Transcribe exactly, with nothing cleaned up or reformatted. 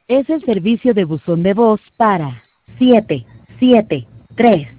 Es el servicio de buzón de voz para siete siete tres